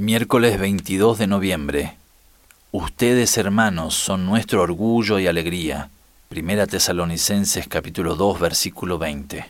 Miércoles 22 de noviembre. Ustedes, hermanos, son nuestro orgullo y alegría. Primera Tesalonicenses capítulo 2, versículo 20.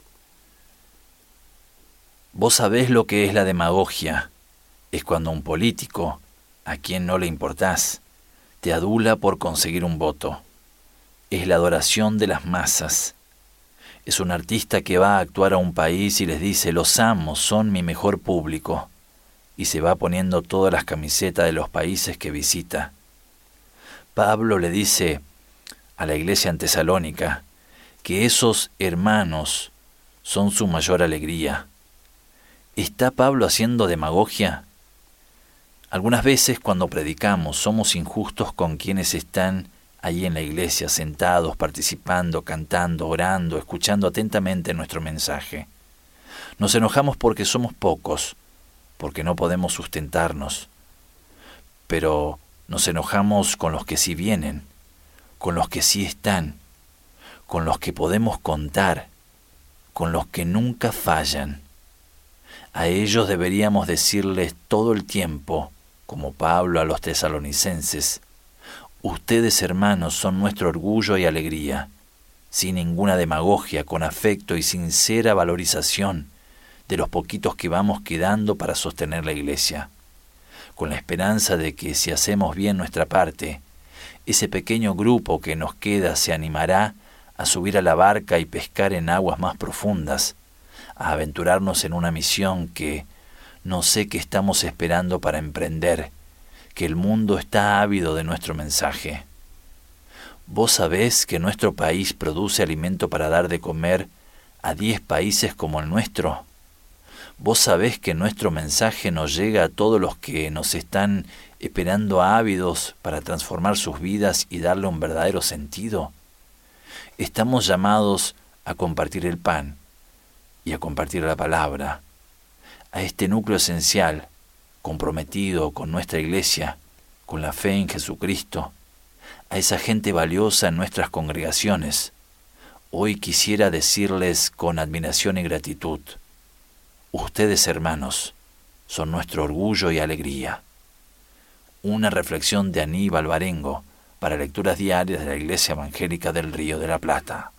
Vos sabés lo que es la demagogia. Es cuando un político, a quien no le importás, te adula por conseguir un voto. Es la adoración de las masas. Es un artista que va a actuar a un país y les dice: los amo, son mi mejor público. Y se va poniendo todas las camisetas de los países que visita. Pablo le dice a la iglesia en Tesalónica que esos hermanos son su mayor alegría. ¿Está Pablo haciendo demagogia? Algunas veces cuando predicamos somos injustos con quienes están allí en la iglesia, sentados, participando, cantando, orando, escuchando atentamente nuestro mensaje. Nos enojamos porque somos pocos, porque no podemos sustentarnos, pero nos enojamos con los que sí vienen, con los que sí están, con los que podemos contar, con los que nunca fallan. A ellos deberíamos decirles todo el tiempo, como Pablo a los tesalonicenses: ustedes, hermanos, son nuestro orgullo y alegría, sin ninguna demagogia, con afecto y sincera valorización de los poquitos que vamos quedando para sostener la iglesia, con la esperanza de que si hacemos bien nuestra parte, ese pequeño grupo que nos queda se animará a subir a la barca y pescar en aguas más profundas, a aventurarnos en una misión que no sé qué estamos esperando para emprender, que el mundo está ávido de nuestro mensaje. ¿Vos sabés que nuestro país produce alimento para dar de comer a 10 países como el nuestro? ¿Vos sabés que nuestro mensaje nos llega a todos los que nos están esperando ávidos para transformar sus vidas y darle un verdadero sentido? Estamos llamados a compartir el pan y a compartir la palabra, a este núcleo esencial, comprometido con nuestra iglesia, con la fe en Jesucristo, a esa gente valiosa en nuestras congregaciones. Hoy quisiera decirles con admiración y gratitud: ustedes, hermanos, son nuestro orgullo y alegría. Una reflexión de Aníbal Barengo para lecturas diarias de la Iglesia Evangélica del Río de la Plata.